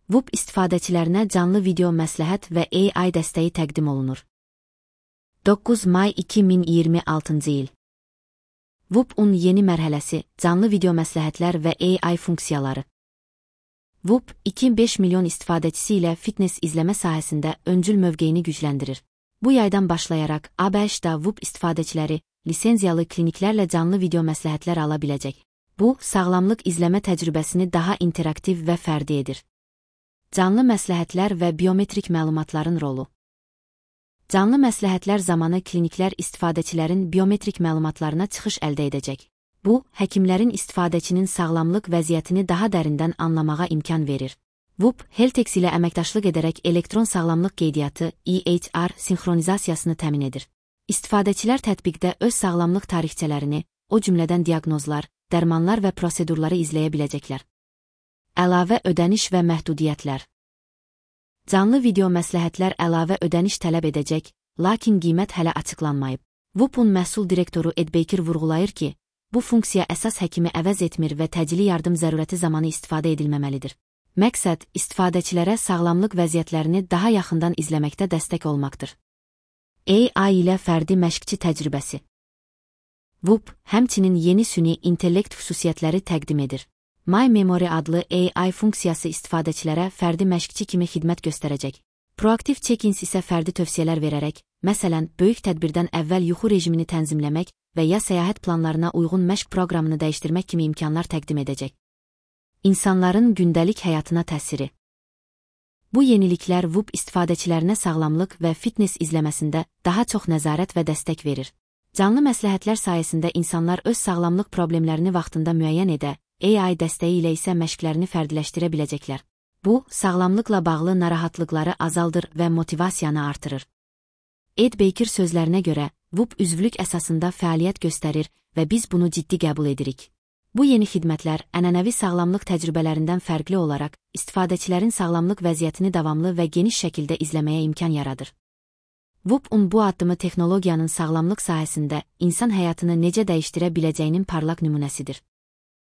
Whoop istifadəçilərinə canlı video məsləhət və AI dəstəyi təqdim olunur. 9 may 2026-cı il. Whoop-un yeni mərhələsi, canlı video məsləhətlər və AI funksiyaları. Whoop, 2,5 milyon istifadəçisi ilə fitness izləmə sahəsində öncül mövqeyini gücləndirir. Bu yaydan başlayaraq ABŞ-da Whoop istifadəçiləri lisenziyalı kliniklərlə canlı video məsləhətlər ala biləcək. Bu, sağlamlıq izləmə təcrübəsini daha interaktiv və fərdi edir. Canlı məsləhətlər və biometrik məlumatların rolu. Canlı məsləhətlər zamanı kliniklər istifadəçilərin biometrik məlumatlarına çıxış əldə edəcək. Bu, həkimlərin istifadəçinin sağlamlıq vəziyyətini daha dərindən anlamağa imkan verir. Whoop, Health ilə əməkdaşlıq edərək elektron sağlamlıq qeydiyyatı (EHR) sinxronizasiyasını təmin edir. İstifadəçilər tətbiqdə öz sağlamlıq tarixçələrini, o cümlədən diaqnozlar, dərmanlar və prosedurları izləyə biləcəklər. Əlavə ödəniş və məhdudiyyətlər. Canlı video məsləhətlər əlavə ödəniş tələb edəcək, lakin qiymət hələ açıqlanmayıb. Whoop-un məhsul direktoru Ed Baker vurğulayır ki, bu funksiya əsas həkimi əvəz etmir və təcili yardım zərurəti zamanı istifadə edilməməlidir. Məqsəd, istifadəçilərə sağlamlıq vəziyyətlərini daha yaxından izləməkdə dəstək olmaqdır. AI ilə fərdi məşqçi təcrübəsi. Whoop, həmçinin yeni süni intellekt xüsusiyyətləri təqdim edir. My Memory adlı AI funksiyası istifadəçilərə fərdi məşqçi kimi xidmət göstərəcək. Proaktiv check-ins isə fərdi tövsiyələr verərək, məsələn, böyük tədbirdən əvvəl yuxu rejimini tənzimləmək və ya səyahət planlarına uyğun məşq proqramını dəyişdirmək kimi imkanlar təqdim edəcək. İnsanların gündəlik həyatına təsiri. Bu yeniliklər Whoop istifadəçilərinə sağlamlıq və fitness izləməsində daha çox nəzarət və dəstək verir. Canlı məsləhətlər sayəsində insanlar öz sağlamlıq problemlərini vaxtında müəyyən edə, AI dəstəyi ilə isə məşqlərini fərdiləşdirə biləcəklər. Bu, sağlamlıqla bağlı narahatlıqları azaldır və motivasiyanı artırır. Ed Baker sözlərinə görə, Whoop üzvlük əsasında fəaliyyət göstərir və biz bunu ciddi qəbul edirik. Bu yeni xidmətlər ənənəvi sağlamlıq təcrübələrindən fərqli olaraq, istifadəçilərin sağlamlıq vəziyyətini davamlı və geniş şəkildə izləməyə imkan yaradır. Whoop-un bu addımı texnologiyanın sağlamlıq sahəsində insan həyatını necə dəyişdirə biləcəyinin parlaq nümunəsidir.